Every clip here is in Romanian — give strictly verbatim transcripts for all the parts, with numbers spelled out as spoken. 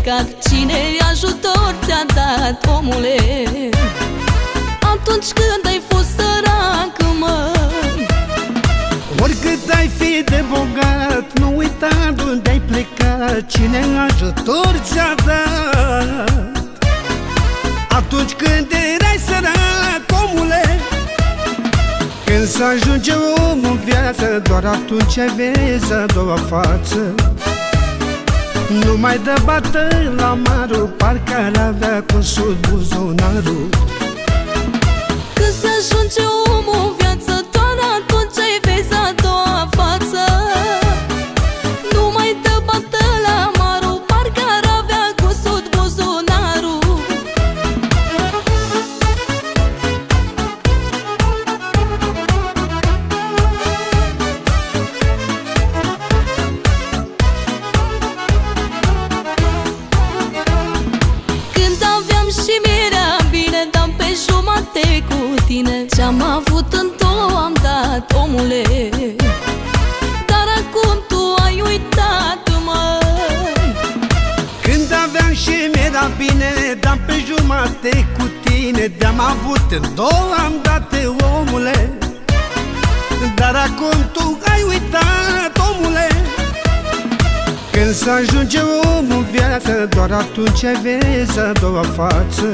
plecat? Cine ajutor ți-a dat, omule? Atunci când ai fost sărac, măi. Oricât ai fi de bogat, nu uita de unde ai plecat. Cine ajutor ți-a dat atunci când erai sărac, omule? Când să ajunge omul în viață, doar atunci vezi a doua față. Nu mai dă bată la marul, parcă ar avea cusut buzunarul. Când se ajunge omul în viață, doar atunci ai vezi a doua față. Nu mai dă bată la marul, parcă ar avea cusut buzunarul. Și mi-era bine, dam pe jumate cu tine. Ce-am avut în două am dat, omule. Dar acum tu ai uitat, măi. Când aveam și mi-era bine, dam pe jumate cu tine. De-am avut în două am dat, omule. Dar acum tu ai uitat, omule. Când să ajunge omul în viață, doar atunci vezi a doua față.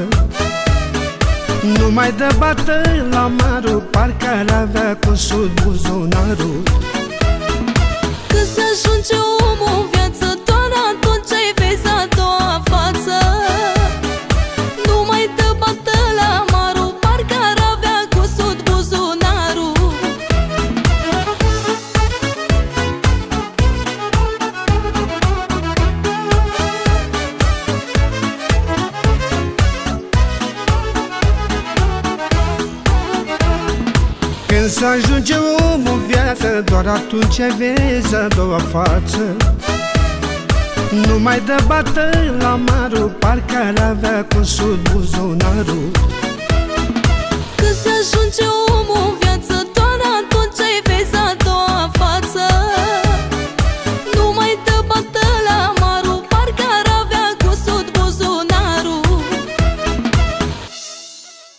Nu mai dă bată la marul, parcă ar avea cusut buzunarul. Când se ajunge omul în viață, doar atunci ai vezi a doua față. Nu mai dă bată la marul, parcă ar avea cusut buzunarul. Când să ajunge omul în viață, doar atunci vezi a doua față. Nu mai dă bată la marul, parcă ar avea cusut buzunarul. Când se ajunge omul în viață, doar atunci ai vezi a doua față.